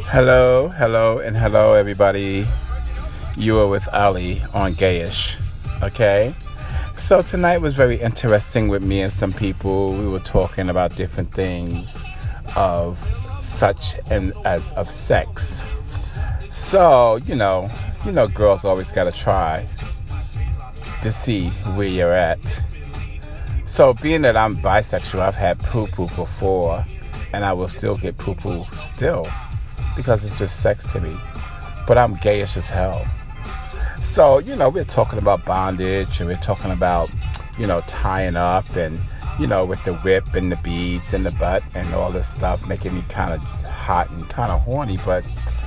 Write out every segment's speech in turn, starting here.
Hello, everybody. You are with Ali on Gayish, okay? So tonight was very interesting with me and some people. We were talking about different things of such and as of sex. So, you know, girls always gotta try to see where you're at. So being that I'm bisexual, I've had poo-poo before, and I will still get poo-poo still, because it's just sex to me. But I'm gayish as hell. So, we're talking about bondage, and we're talking about, tying up, and, with the whip and the beads and the butt and all this stuff, making me kind of hot and kind of horny. But,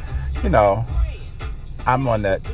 I'm on that,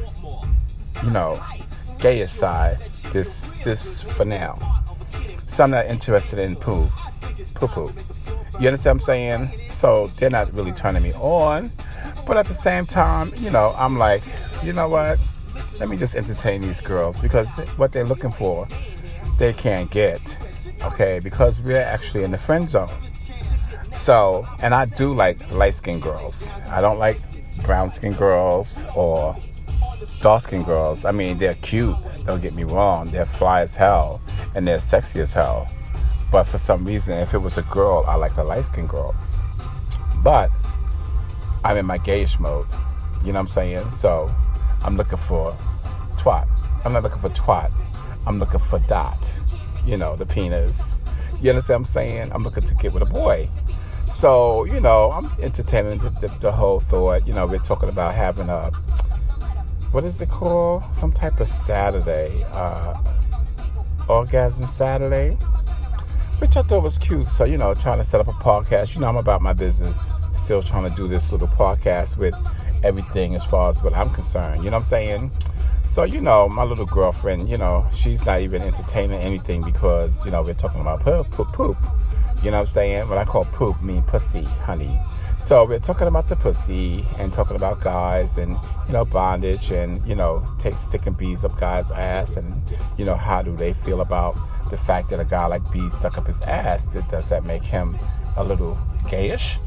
gayish side, this for now. So I'm not interested in poo-poo. You understand what I'm saying? So they're not really turning me on. But at the same time, I'm like, you know what? Let me just entertain these girls, because what they're looking for, they can't get. Okay? Because we're actually in the friend zone. So, and I do like light-skinned girls. I don't like brown-skinned girls or dark-skinned girls. I mean, they're cute. Don't get me wrong. They're fly as hell. And they're sexy as hell. But for some reason, if it was a girl, I like a light-skinned girl. But I'm in my gayish mode. You know what I'm saying? So I'm looking for twat. I'm not looking for twat. I'm looking for dot. The penis. You understand what I'm saying? I'm looking to get with a boy. So, I'm entertaining the whole thought. We're talking about having a, what is it called? Some type of Saturday. Orgasm Saturday. Which I thought was cute. So, trying to set up a podcast. I'm about my business. Still trying to do this little podcast with everything as far as what I'm concerned. You know what I'm saying? So, my little girlfriend, she's not even entertaining anything, because, we're talking about poop. You know what I'm saying? What I call poop mean pussy, honey. So we're talking about the pussy and talking about guys and, bondage and, sticking bees up guys' ass and, how do they feel about the fact that a guy like bees stuck up his ass? Does that make him a little gayish?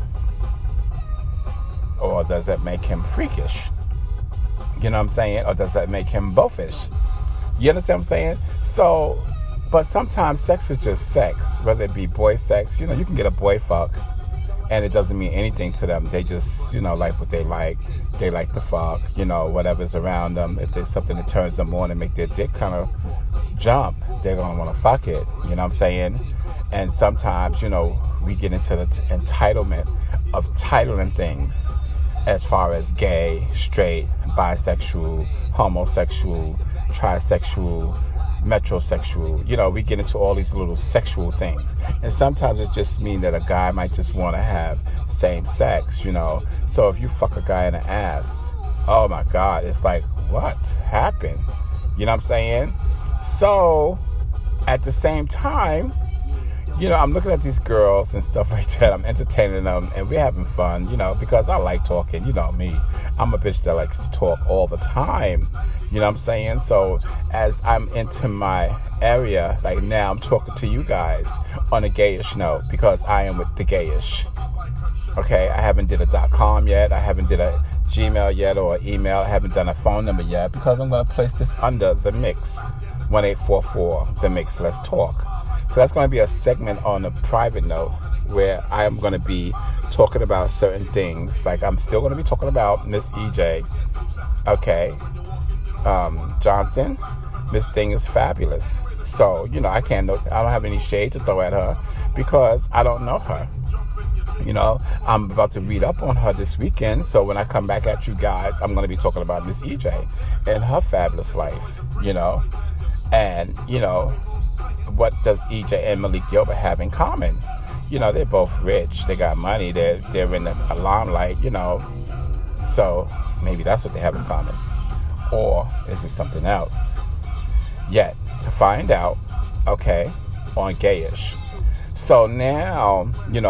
Or does that make him freakish? You know what I'm saying? Or does that make him bothish? You understand what I'm saying? So, but sometimes sex is just sex, whether it be boy sex. You can get a boy fuck, and it doesn't mean anything to them. They just, like what they like. They like the fuck, whatever's around them. If there's something that turns them on and make their dick kind of jump, they're going to want to fuck it. You know what I'm saying? And sometimes, we get into the entitlement of titling things as far as gay, straight, bisexual, homosexual, trisexual, metrosexual. We get into all these little sexual things. And sometimes it just means that a guy might just want to have same sex, So if you fuck a guy in the ass, oh my God, it's like, what happened? You know what I'm saying? So at the same time, I'm looking at these girls and stuff like that. I'm entertaining them, and we're having fun, because I like talking. You know me. I'm a bitch that likes to talk all the time. You know what I'm saying? So as I'm into my area, like now I'm talking to you guys on a gayish note, because I am with the gayish. Okay, I haven't did a .com yet. I haven't did a Gmail yet or email. I haven't done a phone number yet, because I'm going to place this under The Mix. 1844 The Mix. Let's talk. So that's going to be a segment on a private note where I am going to be talking about certain things. Like I'm still going to be talking about Miss EJ. Okay. Johnson. This thing is fabulous. So, I don't have any shade to throw at her, because I don't know her. I'm about to read up on her this weekend. So when I come back at you guys, I'm going to be talking about Miss EJ and her fabulous life, And, what does EJ and Malik Yoba have in common? They're both rich. They got money. They're in the limelight, So maybe that's what they have in common. Or is it something else? Yet to find out, okay, on Gayish. So now,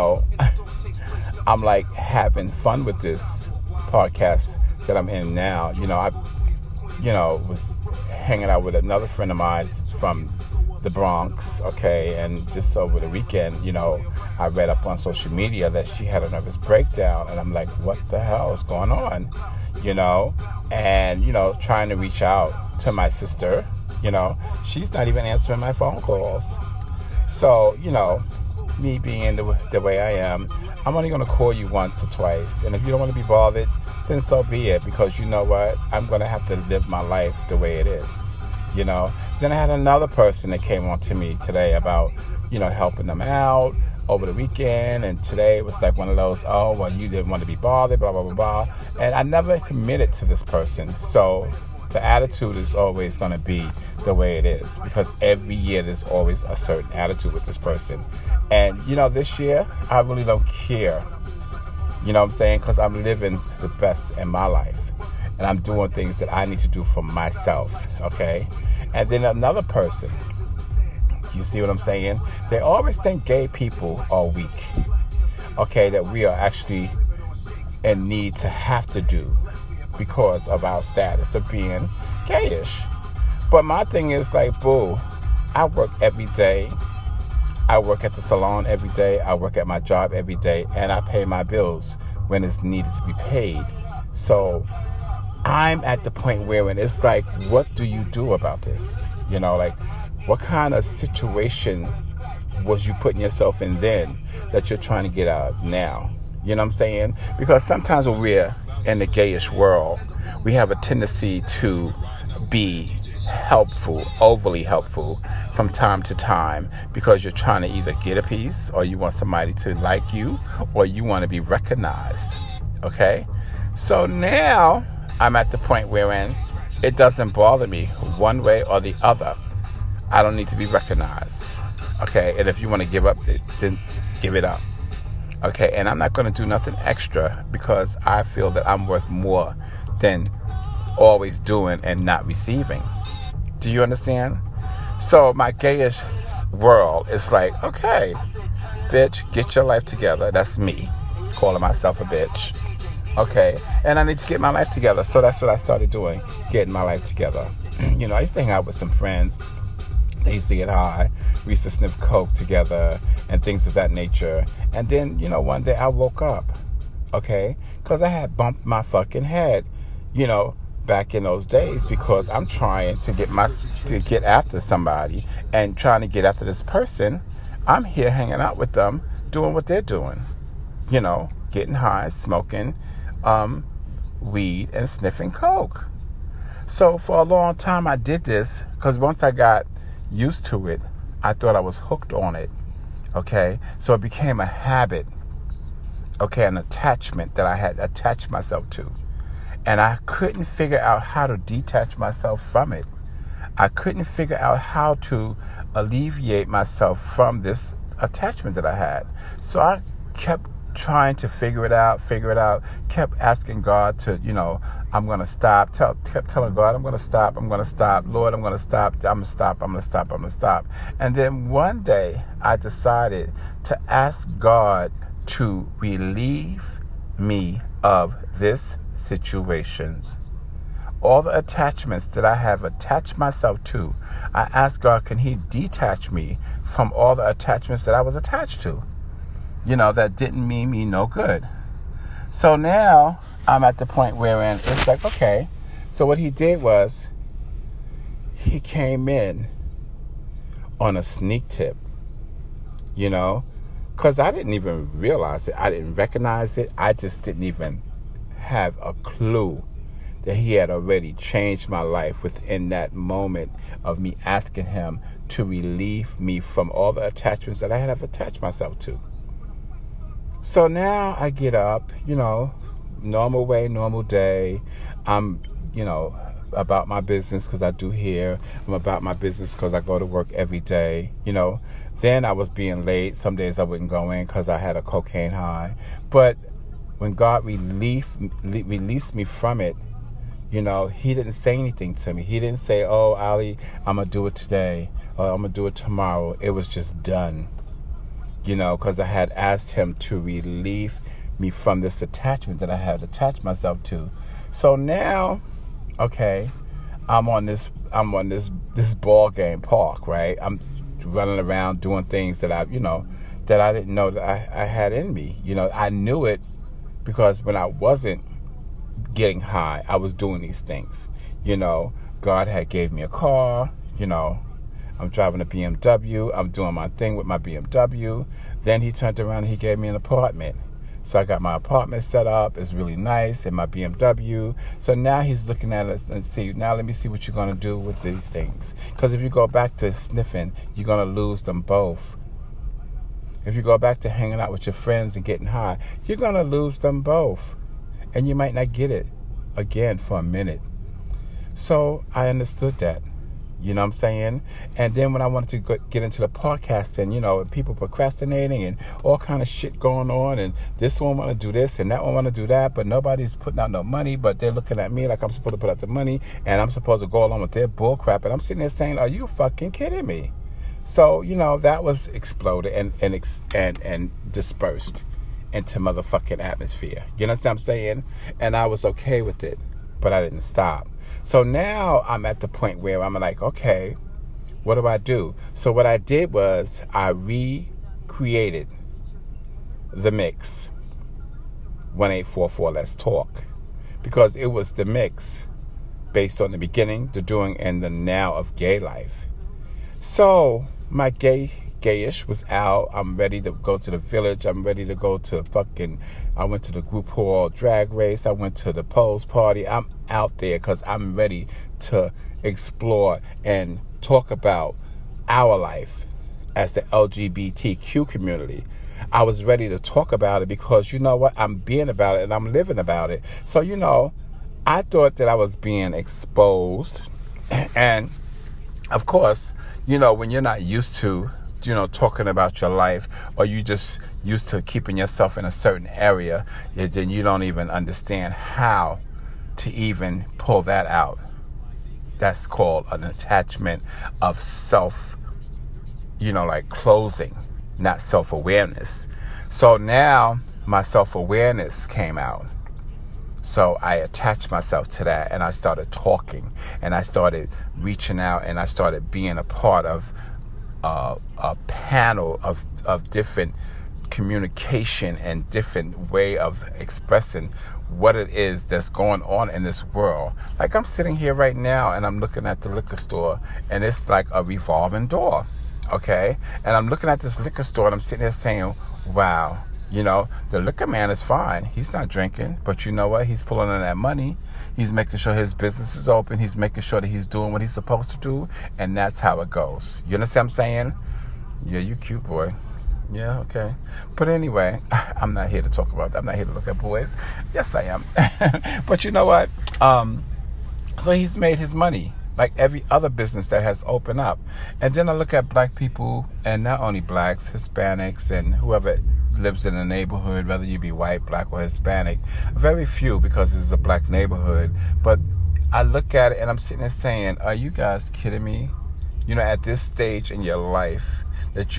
I'm like having fun with this podcast that I'm in now. I was hanging out with another friend of mine from the Bronx, okay, and just over the weekend, I read up on social media that she had a nervous breakdown, and I'm like, what the hell is going on, and, trying to reach out to my sister, she's not even answering my phone calls. So, me being the way I am, I'm only going to call you once or twice, and if you don't want to be bothered, then so be it, because you know what, I'm going to have to live my life the way it is. Then I had another person that came on to me today about, helping them out over the weekend. And today it was like one of those, oh, well, you didn't want to be bothered, blah, blah, blah, blah. And I never committed to this person. So the attitude is always going to be the way it is, because every year there's always a certain attitude with this person. And, this year I really don't care. You know what I'm saying? Because I'm living the best in my life. And I'm doing things that I need to do for myself, okay? And then another person, you see what I'm saying? They always think gay people are weak, okay? That we are actually in need to have to do because of our status of being gayish. But my thing is like, boo, I work every day. I work at the salon every day. I work at my job every day. And I pay my bills when it's needed to be paid. So I'm at the point where when it's like, what do you do about this? Like, what kind of situation was you putting yourself in then that you're trying to get out of now? You know what I'm saying? Because sometimes when we're in the gayish world, we have a tendency to be helpful, overly helpful from time to time, because you're trying to either get a piece, or you want somebody to like you, or you want to be recognized. Okay? So now I'm at the point wherein it doesn't bother me one way or the other. I don't need to be recognized. Okay? And if you want to give up, then give it up. Okay? And I'm not going to do nothing extra, because I feel that I'm worth more than always doing and not receiving. Do you understand? So my gayish world is like, okay, bitch, get your life together. That's me calling myself a bitch. Okay, and I need to get my life together. So that's what I started doing, getting my life together. I used to hang out with some friends. They used to get high. We used to sniff coke together and things of that nature. And then, one day I woke up, okay, because I had bumped my fucking head, back in those days, because I'm trying to get after somebody and trying to get after this person. I'm here hanging out with them, doing what they're doing, getting high, smoking weed and sniffing coke. So for a long time I did this, because once I got used to it, I thought I was hooked on it. Okay, so it became a habit, okay, an attachment that I had attached myself to. And I couldn't figure out how to detach myself from it. I couldn't figure out how to alleviate myself from this attachment that I had. So I kept trying to figure it out, kept asking God to, I'm going to stop, kept telling God, I'm going to stop, Lord, I'm going to stop. And then one day I decided to ask God to relieve me of this situations. All the attachments that I have attached myself to, I asked God, can He detach me from all the attachments that I was attached to? That didn't mean me no good. So now I'm at the point wherein it's like, okay, so what He did was He came in on a sneak tip, because I didn't even realize it. I didn't recognize it. I just didn't even have a clue that He had already changed my life within that moment of me asking Him to relieve me from all the attachments that I had attached myself to. So now I get up, normal way, normal day. I'm, about my business because I do hair. I'm about my business because I go to work every day, Then I was being late. Some days I wouldn't go in because I had a cocaine high. But when God released me from it, He didn't say anything to me. He didn't say, oh, Ali, I'm going to do it today, or I'm going to do it tomorrow. It was just done, because I had asked Him to relieve me from this attachment that I had attached myself to. So now, okay, I'm on this ball game park, right? I'm running around doing things that I didn't know that I had in me. I knew it because when I wasn't getting high, I was doing these things. God had gave me a car. I'm driving a BMW. I'm doing my thing with my BMW. Then he turned around and he gave me an apartment. So I got my apartment set up. It's really nice, and my BMW. So now he's looking at us and now let me see what you're going to do with these things. Because if you go back to sniffing, you're going to lose them both. If you go back to hanging out with your friends and getting high, you're going to lose them both. And you might not get it again for a minute. So I understood that. You know what I'm saying? And then when I wanted to get into the podcasting, and people procrastinating and all kind of shit going on, and this one want to do this and that one want to do that, but nobody's putting out no money, but they're looking at me like I'm supposed to put out the money, and I'm supposed to go along with their bull crap, and I'm sitting there saying, are you fucking kidding me? So, that was exploded and dispersed into motherfucking atmosphere. You know what I'm saying? And I was okay with it, but I didn't stop. So now I'm at the point where I'm like, okay, what do I do? So what I did was I recreated the mix 1844 Let's Talk, because it was the mix based on the beginning, the doing, and the now of gay life. So my gayish was out. I'm ready to go to the village. I'm ready to go to I went to the group hall drag race. I went to the Pose party. I'm out there because I'm ready to explore and talk about our life as the LGBTQ community. I was ready to talk about it because you know what? I'm being about it and I'm living about it. So, I thought that I was being exposed. And of course, when you're not used to talking about your life, or you just used to keeping yourself in a certain area, then you don't even understand how to even pull that out. That's called an attachment of self, like closing, not self-awareness. So now my self-awareness came out. So I attached myself to that, and I started talking, and I started reaching out, and I started being a part of a panel of different communication and different way of expressing what it is that's going on in this world. Like I'm sitting here right now and I'm looking at the liquor store, and it's like a revolving door, okay? And I'm looking at this liquor store and I'm sitting there saying, wow, the liquor man is fine. He's not drinking, but you know what? He's pulling in that money. He's making sure his business is open. He's making sure that he's doing what he's supposed to do. And that's how it goes. You understand what I'm saying? Yeah, you cute, boy. Yeah, okay. But anyway, I'm not here to talk about that. I'm not here to look at boys. Yes, I am. But you know what? So he's made his money, like every other business that has opened up. And then I look at black people, and not only blacks, Hispanics, and whoever lives in a neighborhood, whether you be white, black, or Hispanic. Very few, because this is a black neighborhood. But I look at it and I'm sitting there saying, are you guys kidding me? At this stage in your life, that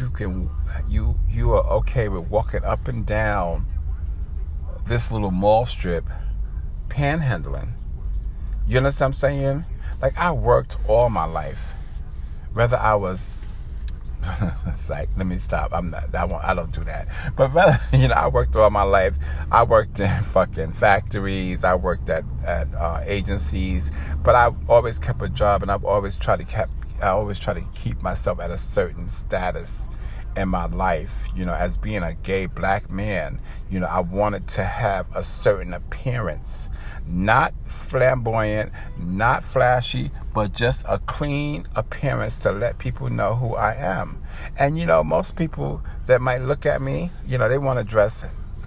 you are okay with walking up and down this little mall strip panhandling. You understand what I'm saying? Like, I worked all my life, whether I was it's like, let me stop. I don't do that. But rather, I worked all my life. I worked in fucking factories. I worked at agencies. But I've always kept a job, and I've always tried to keep myself at a certain status in my life. As being a gay black man, I wanted to have a certain appearance. Not flamboyant, not flashy, but just a clean appearance to let people know who I am. And most people that might look at me, they want to dress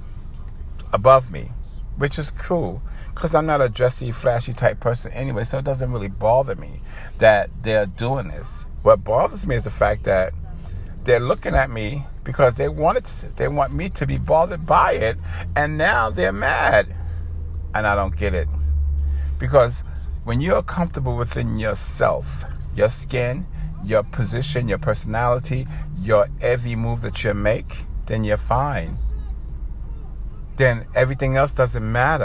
above me, which is cool, because I'm not a dressy, flashy type person anyway, so it doesn't really bother me that they're doing this. What bothers me is the fact that they're looking at me because they want me to be bothered by it, and now they're mad. And I don't get it. Because when you're comfortable within yourself, your skin, your position, your personality, your every move that you make, then you're fine. Then everything else doesn't matter.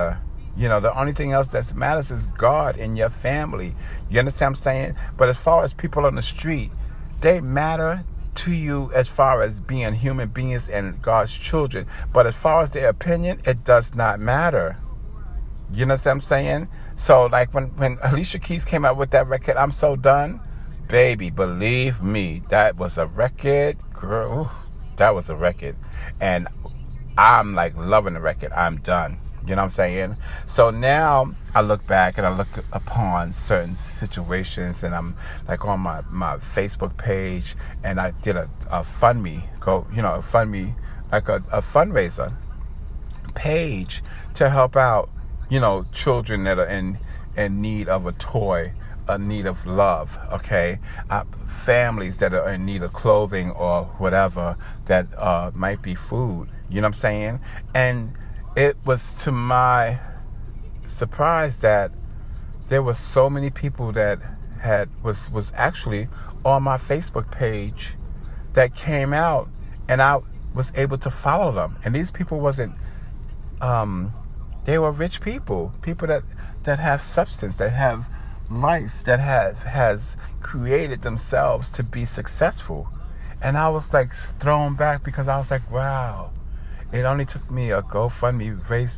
You know, the only thing else that matters is God and your family. You understand what I'm saying? But as far as people on the street, they matter to you as far as being human beings and God's children. But as far as their opinion, it does not matter. You know what I'm saying? So, like, when Alicia Keys came out with that record, I'm So Done, baby, believe me, that was a record. Girl, ooh, that was a record. And I'm, like, loving the record. I'm done. You know what I'm saying? So now I look back and I look upon certain situations, and I'm like on my Facebook page, and I did a fundraiser, like a fundraiser page to help out, children that are in need of a toy, in need of love, okay? Families that are in need of clothing or whatever that might be food. You know what I'm saying? And it was to my surprise that there were so many people that was actually on my Facebook page that came out, and I was able to follow them. And these people wasn't they were rich people that have substance, that have life, that has created themselves to be successful. And I was like thrown back, because I was like, wow. It only took me a GoFundMe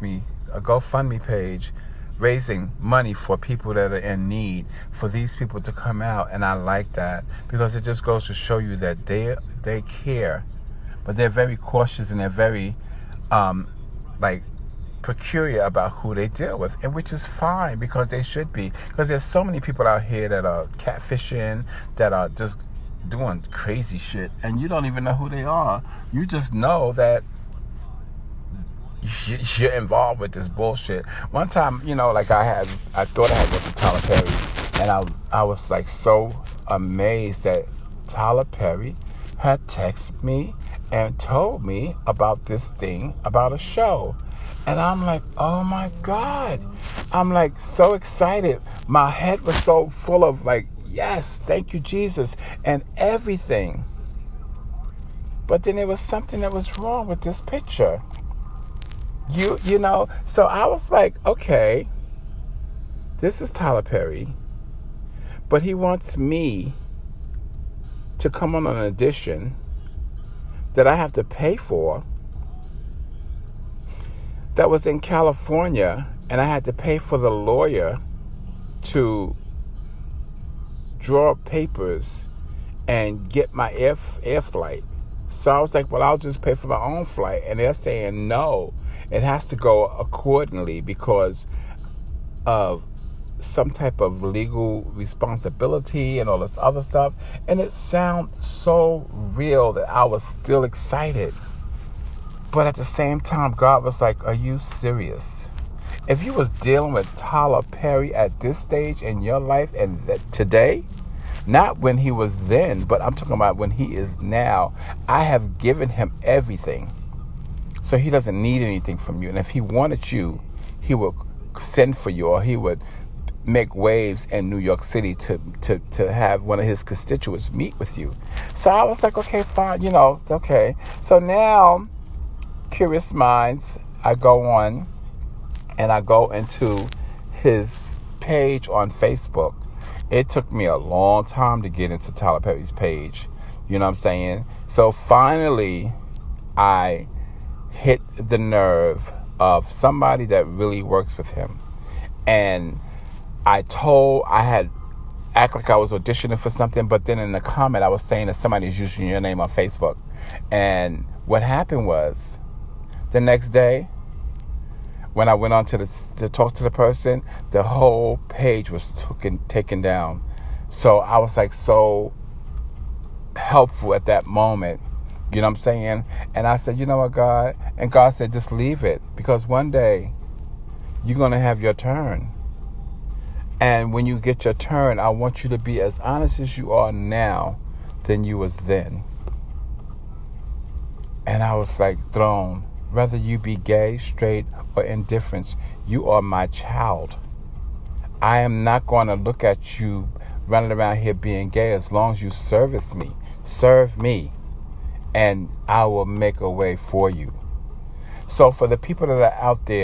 page raising money for people that are in need, for these people to come out. And I like that, because it just goes to show you that they care, but they're very cautious, and they're very peculiar about who they deal with, and which is fine, because they should be, because there's so many people out here that are catfishing, that are just doing crazy shit, and you don't even know who they are. You just know that you're involved with this bullshit. One time, I thought I had went to Tyler Perry, and I was like so amazed that Tyler Perry had texted me and told me about this thing, about a show. And I'm like, oh my God. I'm like so excited. My head was so full of like, yes, thank you, Jesus, and everything. But then there was something that was wrong with this picture. So I was like, okay, this is Tyler Perry, but he wants me to come on an audition that I have to pay for, that was in California, and I had to pay for the lawyer to draw up papers and get my air flight. So I was like, well, I'll just pay for my own flight. And they're saying, no, it has to go accordingly because of some type of legal responsibility and all this other stuff. And it sounded so real that I was still excited. But at the same time, God was like, are you serious? If you was dealing with Tyler Perry at this stage in your life and today, not when he was then, but I'm talking about when he is now, I have given him everything. So he doesn't need anything from you. And if he wanted you, he would send for you, or he would make waves in New York City to have one of his constituents meet with you. So I was like, okay, fine, okay. So now, Curious Minds, I go on and I go into his page on Facebook. It took me a long time to get into Tyler Perry's page. You know what I'm saying? So finally, I hit the nerve of somebody that really works with him. And I had act like I was auditioning for something, but then in the comment, I was saying that somebody's using your name on Facebook. And what happened was, the next day, when I went on to talk to the person, the whole page was taken down. So I was like so helpful at that moment. You know what I'm saying? And I said, you know what, God? And God said, just leave it, because one day you're going to have your turn. And when you get your turn, I want you to be as honest as you are now than you was then. And I was like thrown. Whether you be gay, straight, or indifferent, you are my child. I am not going to look at you running around here being gay as long as you service me. Serve me, and I will make a way for you. So for the people that are out there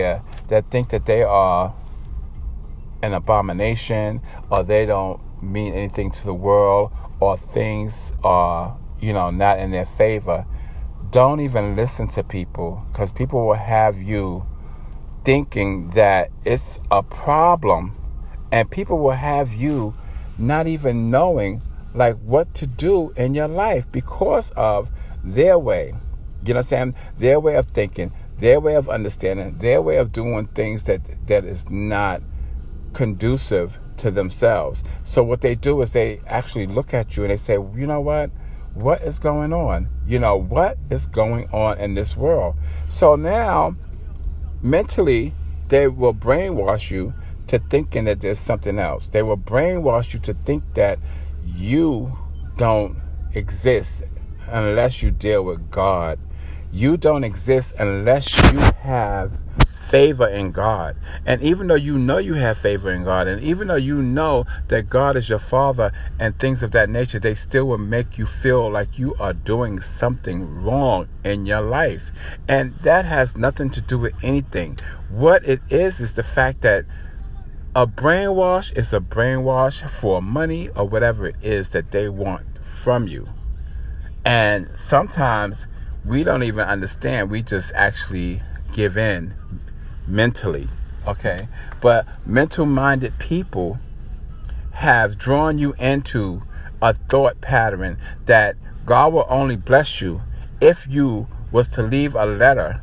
that think that they are an abomination, or they don't mean anything to the world, or things are, not in their favor, don't even listen to people, because people will have you thinking that it's a problem, and people will have you not even knowing like what to do in your life because of their way. You know what I'm saying? Their way of thinking, their way of understanding, their way of doing things that is not conducive to themselves. So what they do is they actually look at you and they say, you know what is going on? What is going on in this world? So now mentally they will brainwash you to thinking that there's something else. They will brainwash you to think that you don't exist unless you deal with God. You don't exist unless you have favor in God. And even though you have favor in God, and even though you know that God is your Father and things of that nature, they still will make you feel like you are doing something wrong in your life. And that has nothing to do with anything. What it is the fact that a brainwash is a brainwash for money or whatever it is that they want from you. And sometimes we don't even understand. We just actually give in mentally, okay? But mental-minded people have drawn you into a thought pattern that God will only bless you if you was to leave a letter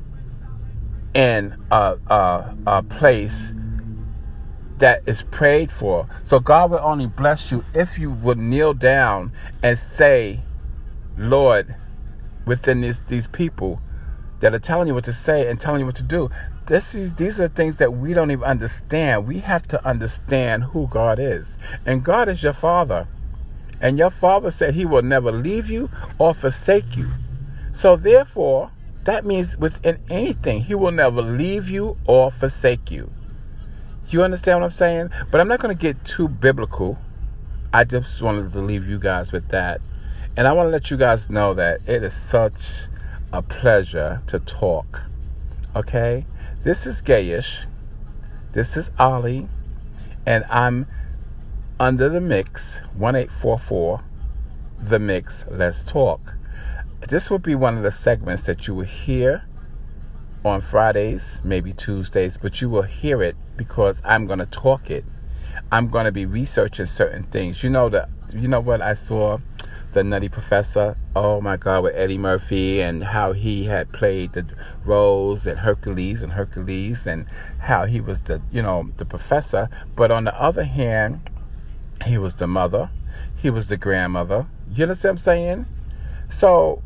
in a place that is prayed for. So God will only bless you if you would kneel down and say, Lord, within these people that are telling you what to say and telling you what to do. These are things that we don't even understand. We have to understand who God is. And God is your Father. And your Father said he will never leave you or forsake you. So therefore, that means within anything, he will never leave you or forsake you. You understand what I'm saying? But I'm not going to get too biblical. I just wanted to leave you guys with that. And I want to let you guys know that it is such a pleasure to talk. Okay? This is Gayish. This is Ollie. And I'm under the mix, 1844, the mix, let's talk. This will be one of the segments that you will hear on Fridays, maybe Tuesdays, but you will hear it because I'm going to talk it. I'm going to be researching certain things. You know what I saw? The Nutty Professor, oh my God, with Eddie Murphy, and how he had played the roles in Hercules and how he was the professor. But on the other hand, he was the mother, he was the grandmother. You understand what I'm saying? So,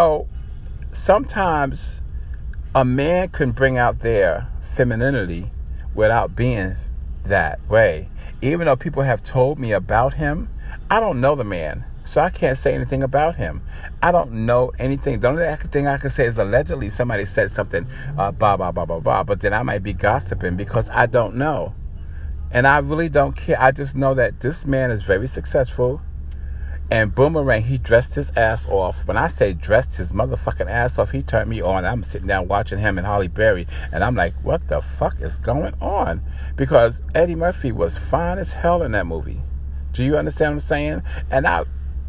sometimes a man can bring out their femininity without being that way. Even though people have told me about him, I don't know the man. So I can't say anything about him. I don't know anything. The only thing I can say is allegedly somebody said something, blah, blah, blah, blah, blah. But then I might be gossiping because I don't know. And I really don't care. I just know that this man is very successful. And Boomerang, he dressed his ass off. When I say dressed his motherfucking ass off, he turned me on. I'm sitting down watching him and Holly Berry. And I'm like, what the fuck is going on? Because Eddie Murphy was fine as hell in that movie. Do you understand what I'm saying? And I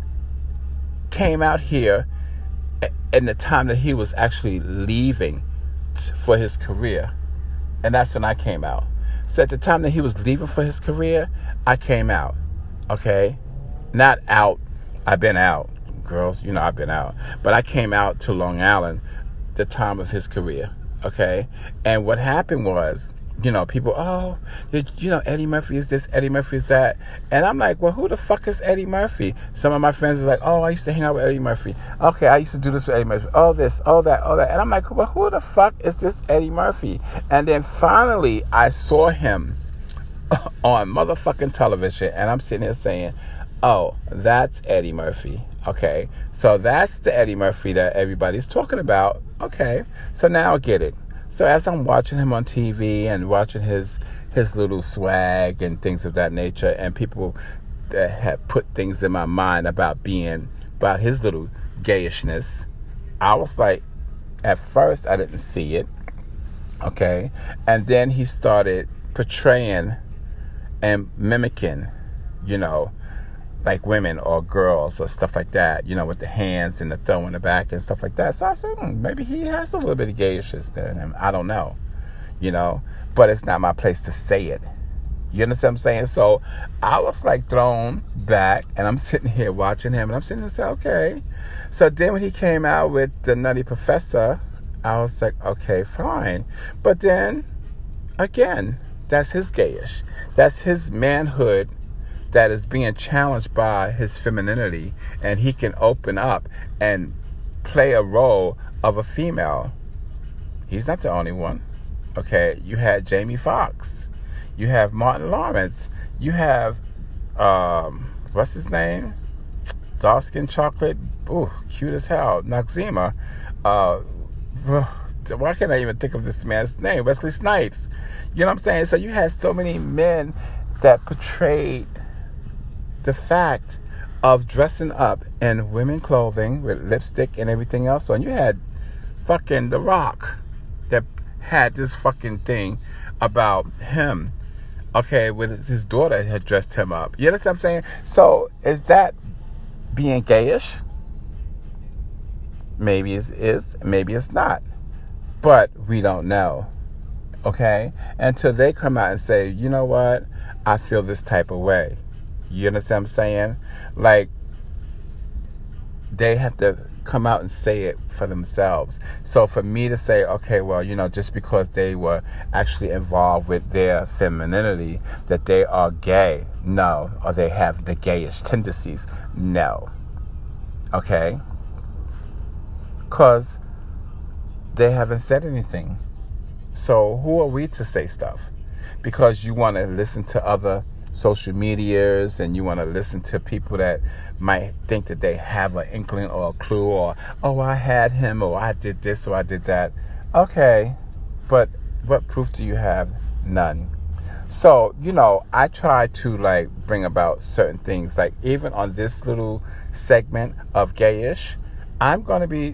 came out here in the time that he was actually leaving for his career. And that's when I came out. So at the time that he was leaving for his career, I came out. Okay? Not out. I've been out. Girls, I've been out. But I came out to Long Island the time of his career. Okay? And what happened was, people, Eddie Murphy is this, Eddie Murphy is that. And I'm like, well, who the fuck is Eddie Murphy? Some of my friends are like, oh, I used to hang out with Eddie Murphy. Okay, I used to do this with Eddie Murphy. Oh, this, oh, that, oh, that. And I'm like, well, who the fuck is this Eddie Murphy? And then finally, I saw him on motherfucking television. And I'm sitting here saying, oh, that's Eddie Murphy. Okay, so that's the Eddie Murphy that everybody's talking about. Okay, so now I get it. So as I'm watching him on TV and watching his little swag and things of that nature, and people that have put things in my mind about his little gayishness, I was like, at first I didn't see it. Okay? And then he started portraying and mimicking, like women or girls or stuff like that, with the hands and the throw in the back and stuff like that. So I said, maybe he has a little bit of gayishness there in him. I don't know, but it's not my place to say it. You understand what I'm saying? So I was like thrown back, and I'm sitting here watching him, and I'm sitting there saying, okay. So then when he came out with the Nutty Professor, I was like, okay, fine. But then, again, that's his gayish. That's his manhood that is being challenged by his femininity, and he can open up and play a role of a female. He's not the only one. Okay, you had Jamie Foxx. You have Martin Lawrence. You have, what's his name? Dark skin chocolate. Ooh, cute as hell. Noxzema. Why can't I even think of this man's name? Wesley Snipes. You know what I'm saying? So you had so many men that portrayed the fact of dressing up in women clothing with lipstick and everything else on. You had fucking The Rock that had this fucking thing about him, okay, with his daughter had dressed him up. You understand what I'm saying? So is that being gayish? Maybe it is, maybe it's not. But we don't know. Okay? Until they come out and say, you know what? I feel this type of way. You understand what I'm saying? Like, they have to come out and say it for themselves. So for me to say, okay, well, just because they were actually involved with their femininity, that they are gay, no. Or they have the gayish tendencies, no. Okay? Because they haven't said anything. So who are we to say stuff? Because you want to listen to other social medias, and you want to listen to people that might think that they have an inkling or a clue, or, oh, I had him, or I did this, or I did that. Okay, but what proof do you have? None. So, I try to bring about certain things, like even on this little segment of gayish, I'm going to be,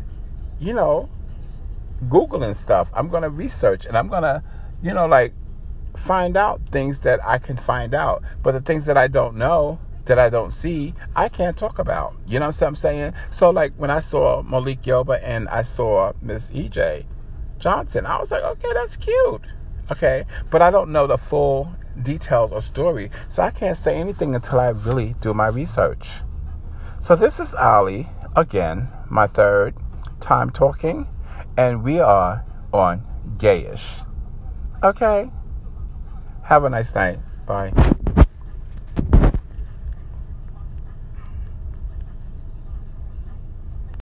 Googling stuff. I'm going to research, and I'm going to, find out things that I can find out. But the things that I don't know, that I don't see, I can't talk about. You know what I'm saying? So when I saw Malik Yoba and I saw Miss E.J. Johnson, I was like, okay, that's cute. Okay, but I don't know the full details or story, so I can't say anything until I really do my research. So this is Ali, again, my third time talking, and we are on Gayish. Okay? Have a nice night. Bye.